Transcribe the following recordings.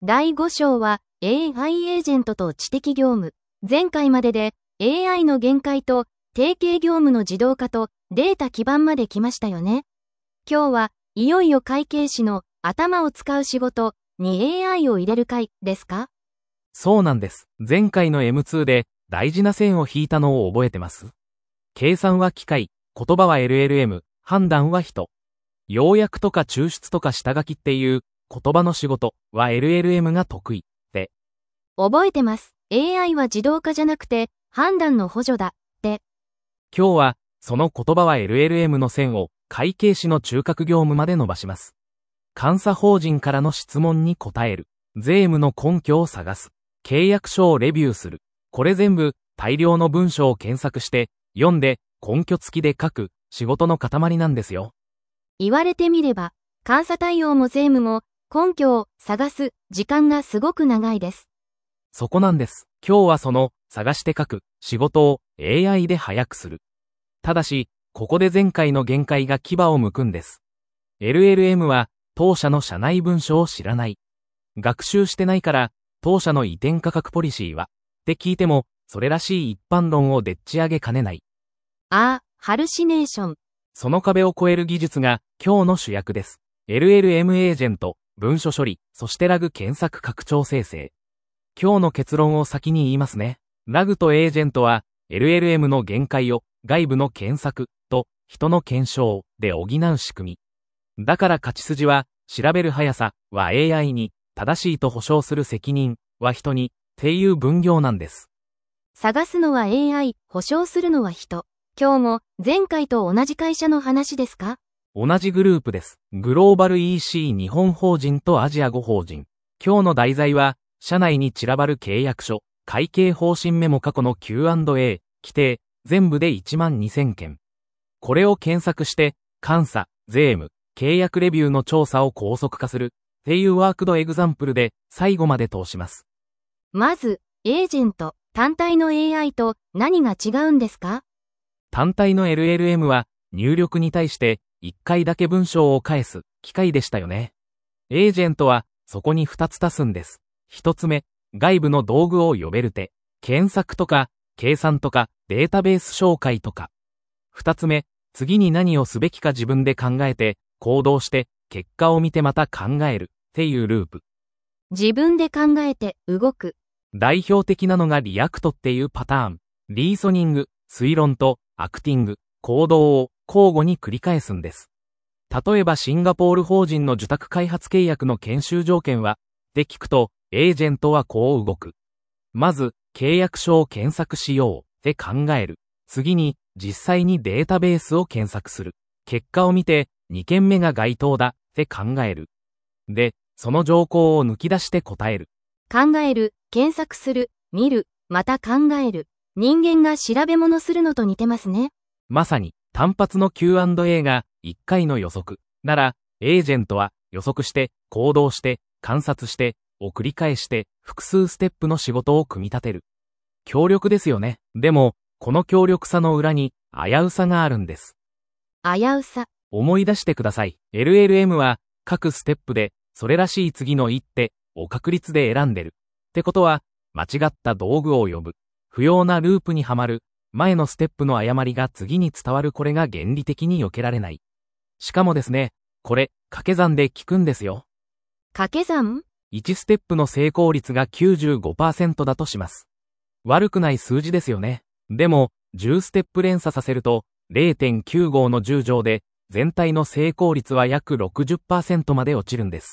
第5章は AI エージェントと知的業務。前回までで AI の限界と定型業務の自動化とデータ基盤まで来ましたよね。今日はいよいよ会計士の頭を使う仕事に AI を入れる回ですか？ そうなんです。前回の M2 で大事な線を引いたのを覚えてます？計算は機械、言葉は LLM、判断は人。要約とか抽出とか下書きっていう言葉の仕事は LLM が得意って。 覚えてます。AI は自動化じゃなくて判断の補助だって。 今日はその言葉は LLM の線を会計士の中核業務まで伸ばします。監査法人からの質問に答える。税務の根拠を探す。契約書をレビューする。これ全部大量の文章を検索して読んで根拠付きで書く仕事の塊なんですよ。 言われてみれば、監査対応も税務も根拠を探す時間がすごく長いです。 そこなんです。今日はその探して書く仕事を AI で早くする。ただし、ここで前回の限界が牙を剥くんです。LLM は当社の社内文書を知らない。学習してないから当社の移転価格ポリシーはって聞いてもそれらしい一般論をでっち上げかねない。 ハルシネーション。 その壁を越える技術が今日の主役です。LLM エージェント、文書処理、そしてラグ検索拡張生成。今日の結論を先に言いますね。ラグとエージェントは LLM の限界を外部の検索と人の検証で補う仕組み。だから勝ち筋は調べる速さは AI に正しいと保証する責任は人にっていう分業なんです。 探すのは AI、保証するのは人。今日も前回と同じ会社の話ですか？ 同じグループです。グローバル EC 日本法人とアジア5法人。今日の題材は、社内に散らばる契約書、会計方針メモ過去の Q&A、規定、全部で12000件。これを検索して、監査、税務、契約レビューの調査を高速化する、っていうワークドエグザンプルで最後まで通します。 まず、エージェント、単体の AI と何が違うんですか？ 単体の LLM は、入力に対して、1回だけ文章を返す機械でしたよね。エージェントはそこに2つ足すんです。1つ目、外部の道具を呼べる手。検索とか、計算とか、データベース紹介とか。2つ目、次に何をすべきか自分で考えて、行動して、結果を見てまた考えるっていうループ。 自分で考えて動く。 代表的なのがリアクトっていうパターン。リーソニング、推論とアクティング、行動を交互に繰り返すんです。例えばシンガポール法人の受託開発契約の研修条件は、って聞くと、エージェントはこう動く。まず、契約書を検索しようって考える。次に、実際にデータベースを検索する。結果を見て、2件目が該当だって考える。で、その条項を抜き出して答える。 考える、検索する、見る、また考える。人間が調べ物するのと似てますね。 まさに、単発の Q&A が1回の予測。なら、エージェントは予測して、行動して、観察して、を繰り返して、複数ステップの仕事を組み立てる。強力ですよね。でも、この強力さの裏に、危うさがあるんです。 危うさ。 思い出してください。LLM は、各ステップで、それらしい次の一手を確率で選んでる。ってことは、間違った道具を呼ぶ。不要なループにはまる。前のステップの誤りが次に伝わるこれが原理的に避けられない。しかもですね、これ、掛け算で効くんですよ。 掛け算？ 1 ステップの成功率が 95% だとします。悪くない数字ですよね。でも、10ステップ連鎖させると、0.95 の10乗で、全体の成功率は約 60% まで落ちるんです。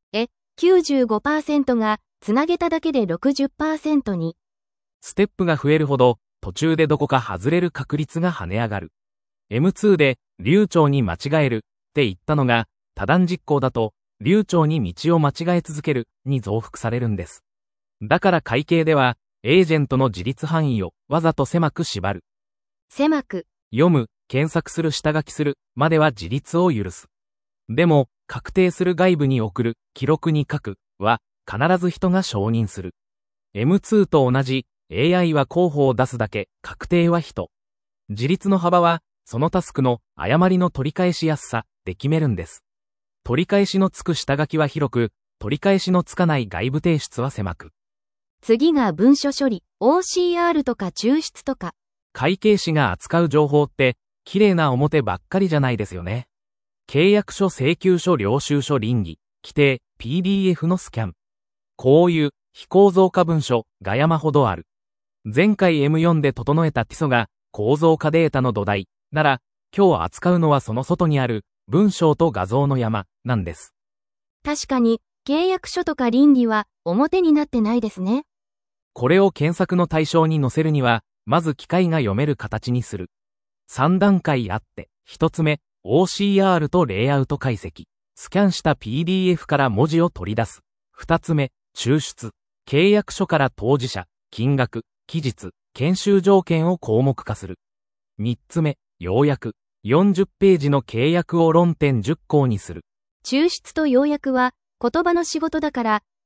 95% が、つなげただけで 60% に。 ステップが増えるほど、途中でどこか外れる確率が跳ね上がる。M2 で、流暢に間違えるって言ったのが、多段実行だと、流暢に道を間違え続けるに増幅されるんです。だから会計では、エージェントの自立範囲をわざと狭く縛る。 狭く。 読む、検索する、下書きするまでは自立を許す。でも、確定する外部に送る、記録に書くは、必ず人が承認する。M2 と同じ、AI は候補を出すだけ、確定は人。自立の幅は、そのタスクの誤りの取り返しやすさで決めるんです。取り返しのつく下書きは広く、 取り返しのつかない外部提出は狭く。 次が文書処理、OCR とか抽出とか。 会計士が扱う情報って、綺麗な表ばっかりじゃないですよね。契約書、請求書、領収書、稟議、規定、PDF のスキャン。こういう非構造化文書が山ほどある。前回 M4 で整えた基礎が構造化データの土台なら、今日扱うのはその外にある文章と画像の山なんです。 確かに、契約書とか稟議は表になってないですね。 これを検索の対象に載せるには、まず機械が読める形にする。3段階あって、1つ目、OCR とレイアウト解析。スキャンした PDF から文字を取り出す。2つ目、抽出。契約書から当事者、金額、期日、研修条件を項目化する。3つ目、要約。40ページの契約を論点10項にする。 抽出と要約は言葉の仕事だから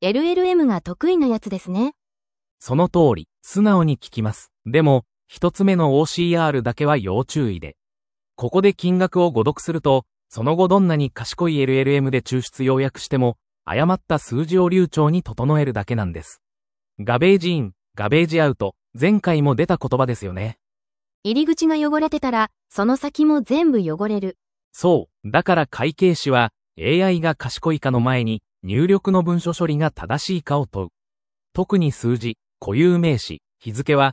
LLM が得意なやつですね。 その通り、素直に聞きます。でも、一つ目の OCR だけは要注意で。ここで金額を誤読すると、その後どんなに賢い LLM で抽出要約しても、誤った数字を流暢に整えるだけなんです。ガベージイン、ガベージアウト、前回も出た言葉ですよね。 入り口が汚れてたら、その先も全部汚れる。 そう、だから会計士は AI が賢いかの前に入力の文書処理が正しいかを問う。特に数字、固有名詞、日付は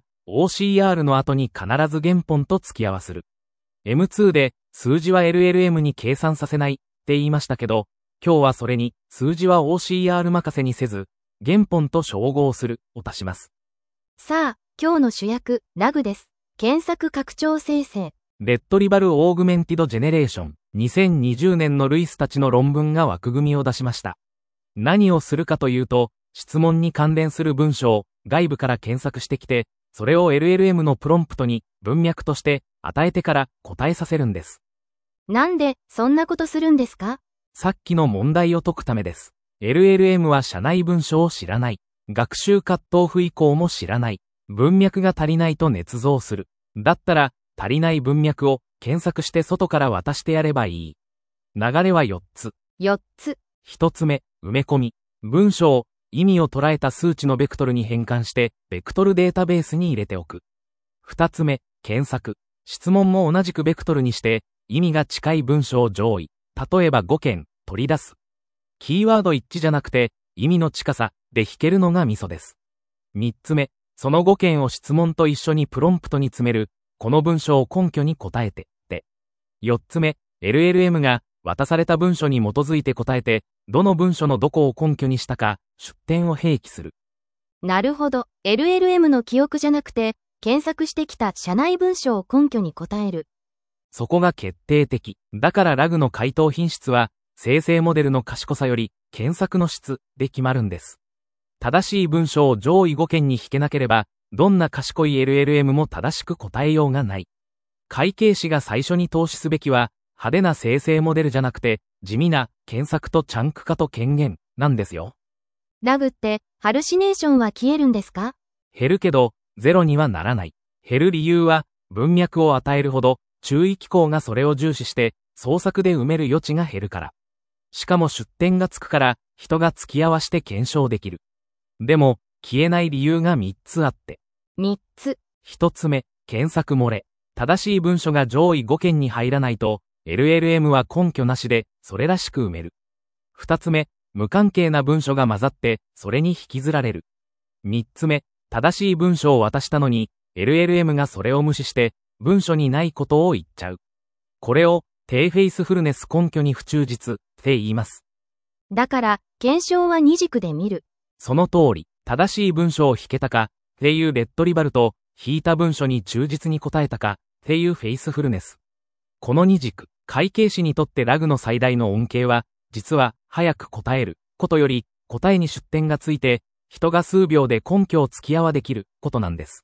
OCR の後に必ず原本と付き合わせる。M2 で数字は LLM に計算させないって言いましたけど、今日はそれに数字は OCR 任せにせず、原本と照合するを足します。 さあ、今日の主役、RAG です。検索拡張生成。 レットリバルオーグメンティドジェネレーション。2020年のルイスたちの論文が枠組みを出しました。何をするかというと、質問に関連する文章を外部から検索してきて、それを LLM のプロンプトに文脈として与えてから答えさせるんです。 なんでそんなことするんですか？ さっきの問題を解くためです。LLM は社内文書を知らない。学習カットオフ以降も知らない。文脈が足りないと捏造する。だったら、足りない文脈を検索して外から渡してやればいい。流れは4つ。 4つ。 1つ目、埋め込み。文章を意味を捉えた数値のベクトルに変換して、ベクトルデータベースに入れておく。2つ目、検索。質問も同じくベクトルにして、意味が近い文章を上位。例えば5件、取り出す。キーワード一致じゃなくて、意味の近さで弾けるのがミソです。3つ目、その5件を質問と一緒にプロンプトに詰める。この文章を根拠に答えて、で。4つ目、LLM が渡された文書に基づいて答えて、どの文書のどこを根拠にしたか、出典を併記する。 なるほど。LLM の記憶じゃなくて、検索してきた社内文書を根拠に答える。 そこが決定的。だからRAGの回答品質は、生成モデルの賢さより、検索の質で決まるんです。正しい文章を上位5件に引けなければ、どんな賢い LLM も正しく答えようがない。会計士が最初に投資すべきは、派手な生成モデルじゃなくて、地味な検索とチャンク化と権限なんですよ。 RAGって、ハルシネーションは消えるんですか？ 減るけど、ゼロにはならない。減る理由は、文脈を与えるほど、注意機構がそれを重視して、創作で埋める余地が減るから。しかも出典がつくから、人が付き合わして検証できる。でも、消えない理由が3つあって。 3つ。 1つ目、検索漏れ。正しい文書が上位5件に入らないと、LLM は根拠なしで、それらしく埋める。2つ目、無関係な文書が混ざって、それに引きずられる。3つ目、正しい文書を渡したのに、LLM がそれを無視して、文書にないことを言っちゃう。これを、低フェイスフルネス根拠に不忠実って言います。 だから、検証は2軸で見る。 その通り、正しい文書を引けたか、っていうレッドリバルと、引いた文書に忠実に答えたか、っていうフェイスフルネス。この2軸、会計士にとってRAGの最大の恩恵は、実は、早く答えることより、答えに出典がついて、人が数秒で根拠を突き合わできることなんです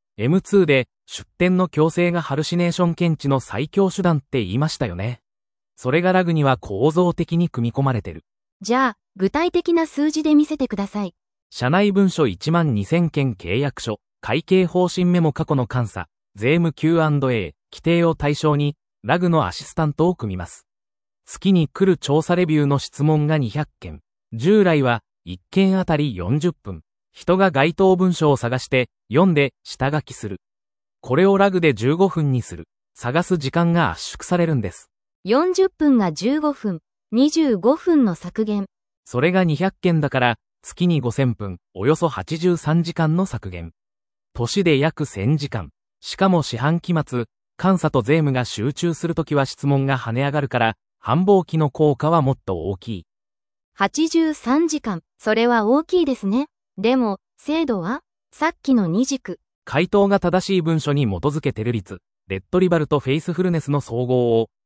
。M2 で、出典の強制がハルシネーション検知の最強手段って言いましたよね。それがRAGには構造的に組み込まれてる。 じゃあ、具体的な数字で見せてください。 社内文書12000件契約書、会計方針メモ過去の監査、税務 Q&A、規定を対象に、RAGのアシスタントを組みます。月に来る調査レビューの質問が200件。 従来は1件あたり40分、人が該当文書を探して読んで下書きする。これをラグで15分にする。探す時間が圧縮されるんです。 40分が15分、25分の削減。 それが200件だから月に5000分、およそ83時間の削減。年で約1000時間。しかも四半期末、監査と税務が集中するときは質問が跳ね上がるから、繁忙期の効果はもっと大きい。 83時間。それは大きいですね。でも、精度はさっきの2軸。 回答が正しい文書に基づけてる率、レットリバルとフェイスフルネスの総合を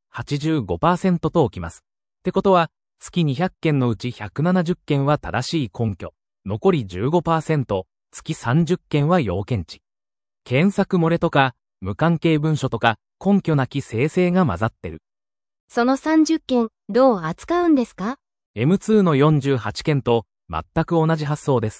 85% と置きます。ってことは、月200件のうち170件は正しい根拠。残り 15%、月30件は要件値。検索漏れとか、無関係文書とか、根拠なき生成が混ざってる。 その30件、どう扱うんですか？ M2 の48件と全く同じ発想です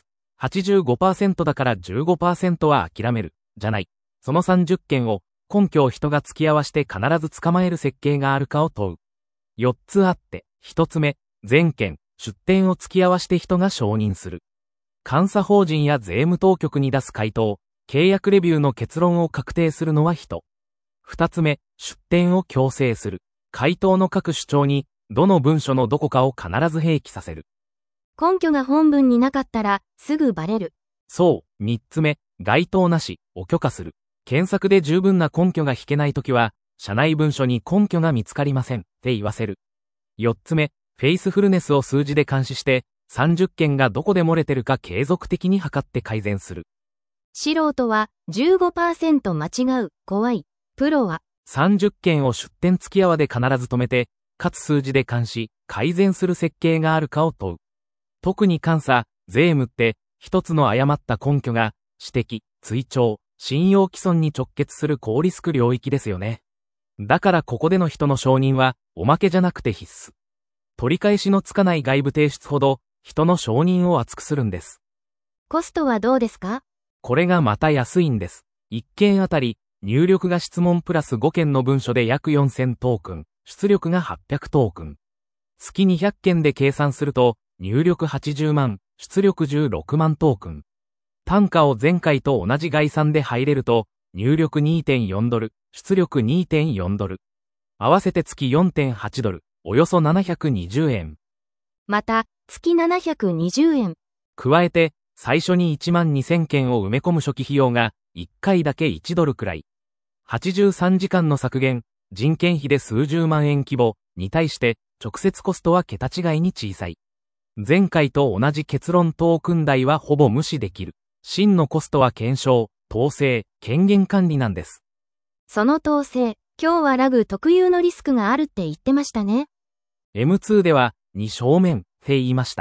。85% だから 15% は諦める、じゃない。その30件を根拠を人が突き合わせて必ず捕まえる設計があるかを問う。4つあって、1つ目、全件、出典を突き合わせて人が承認する。監査法人や税務当局に出す回答、契約レビューの結論を確定するのは人。2つ目、出典を強制する。回答の各主張に、どの文書のどこかを必ず併記させる。 根拠が本文になかったら、すぐバレる。 そう、3つ目、該当なし、を許可する。検索で十分な根拠が引けないときは、社内文書に根拠が見つかりません、って言わせる。4つ目、フェイスフルネスを数字で監視して、30件がどこで漏れてるか継続的に測って改善する。 素人は 15% 間違う、怖い。プロは 30件を出典付き合わで必ず止めて、かつ数字で監視、改善する設計があるかを問う。特に監査、税務って、一つの誤った根拠が、指摘、追徴、信用毀損に直結する高リスク領域ですよね。だからここでの人の承認は、おまけじゃなくて必須。取り返しのつかない外部提出ほど、人の承認を厚くするんです。 コストはどうですか？ これがまた安いんです。1件あたり、入力が質問プラス5件の文書で約4000トークン、出力が800トークン。月200件で計算すると、入力80万、出力16万トークン。単価を前回と同じ概算で入れると、入力 2.4 ドル、出力 2.4 ドル。合わせて月 4.8 ドル、およそ720円。 また、月720円。 加えて、最初に1万2000件を埋め込む初期費用が、1回だけ1ドルくらい。83時間の削減、人件費で数十万円規模に対して、直接コストは桁違いに小さい。前回と同じ結論トークン代はほぼ無視できる。真のコストは検証、統制、権限管理なんです。 その統制、今日はラグ特有のリスクがあるって言ってましたね。 M2 では、2正面、って言いました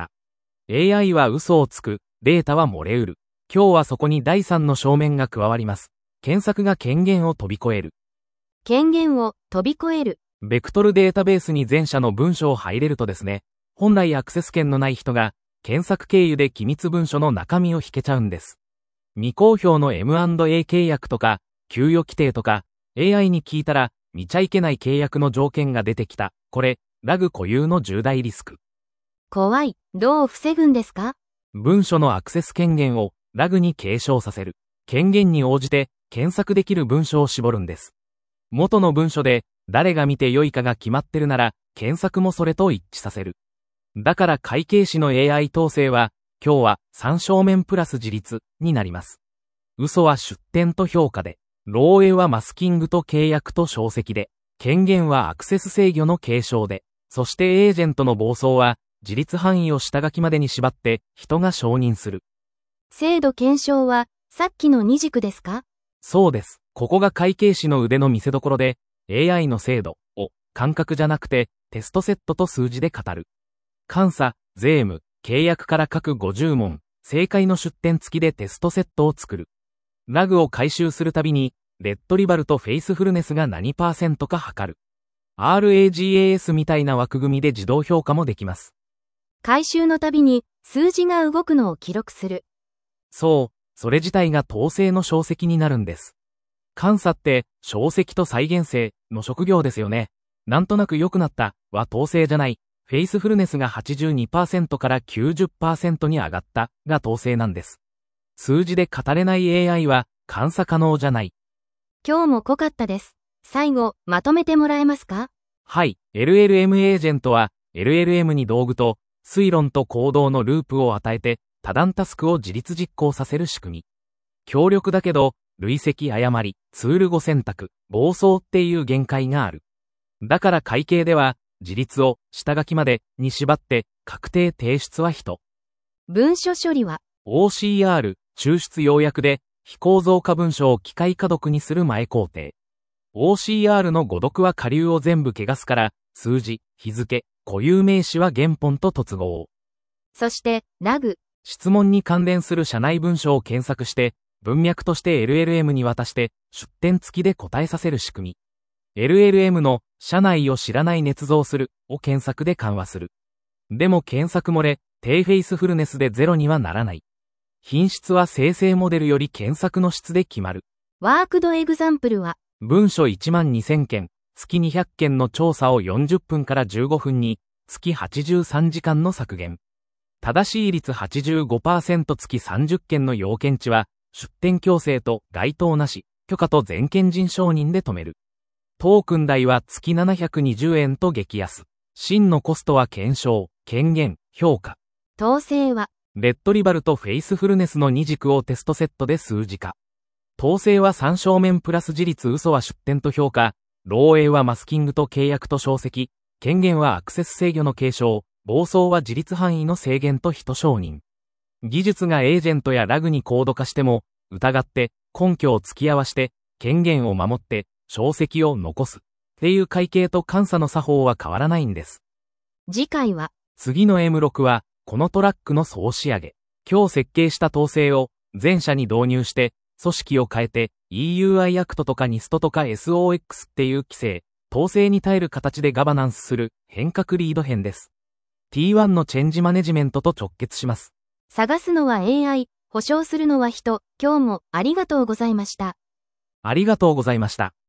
。AI は嘘をつく、データは漏れうる。今日はそこに第3の正面が加わります。検索が権限を飛び越える。 権限を飛び越える。 ベクトルデータベースに全社の文書を入れるとですね、本来アクセス権のない人が、検索経由で機密文書の中身を引けちゃうんです。未公表の M&A 契約とか、給与規定とか、AI に聞いたら、見ちゃいけない契約の条件が出てきた。これ、ラグ固有の重大リスク。 怖い。どう防ぐんですか？ 文書のアクセス権限をラグに継承させる。権限に応じて検索できる文書を絞るんです。元の文書で誰が見て良いかが決まってるなら、検索もそれと一致させる。だから会計士の AI 統制は、今日は3正面プラス自立になります。嘘は出典と評価で、漏洩はマスキングと契約と証跡で、権限はアクセス制御の継承で、そしてエージェントの暴走は、自立範囲を下書きまでに縛って人が承認する。 精度検証はさっきの2軸ですか？ そうです。ここが会計士の腕の見せ所で AI の精度を感覚じゃなくてテストセットと数字で語る。監査、税務、契約から各50問、正解の出典付きでテストセットを作る。ラグを回収するたびにレッドリバルとフェイスフルネスが何%か測る。RAGAS みたいな枠組みで自動評価もできます。 回収のたびに数字が動くのを記録する。 そう、それ自体が統制の証跡になるんです。監査って証跡と再現性の職業ですよね。なんとなく良くなったは統制じゃない。 フェイスフルネスが 82% から 90% に上がったが統制なんです。数字で語れない AI は監査可能じゃない。 今日も濃かったです。最後、まとめてもらえますか？ はい、LLM エージェントは LLM に道具と推論と行動のループを与えて多段タスクを自律実行させる仕組み。強力だけど、累積誤り、ツール誤選択、暴走っていう限界がある。だから会計では、自律を下書きまでに縛って確定提出は人。 文書処理は OCR、抽出要約で非構造化文書を機械可読にする前工程。OCR の誤読は下流を全部汚すから、数字、日付、固有名詞は原本と突合。 そして、ラグ。 質問に関連する社内文書を検索して、文脈として LLM に渡して出典付きで答えさせる仕組み。LLM の社内を知らない捏造するを検索で緩和する。でも検索漏れ、低フェイスフルネスでゼロにはならない。品質は生成モデルより検索の質で決まる。 ワークドエグザンプルは文書12000件、月200件の調査を40分から15分に、月83時間の削減。正しい率 85% 月30件の要件値は、出典強制と該当なし、許可と全権人承認で止める。トークン代は月720円と激安。真のコストは検証、権限、評価。 統制はレッドリバルとフェイスフルネスの2軸をテストセットで数字化。統制は3正面プラス事実嘘は出典と評価。漏洩はマスキングと契約と証跡。権限はアクセス制御の継承。暴走は自立範囲の制限と人承認。技術がエージェントやラグに高度化しても、疑って、根拠を突き合わして、権限を守って、証跡を残す。っていう会計と監査の作法は変わらないんです。 次回は、 次の M6 は、このトラックの総仕上げ。今日設計した統制を、全社に導入して、組織を変えて、EUI アクトとか NIST とか SOX っていう規制、統制に耐える形でガバナンスする、変革リード編です。T1 のチェンジマネジメントと直結します。 探すのは AI、保証するのは人。今日もありがとうございました。 ありがとうございました。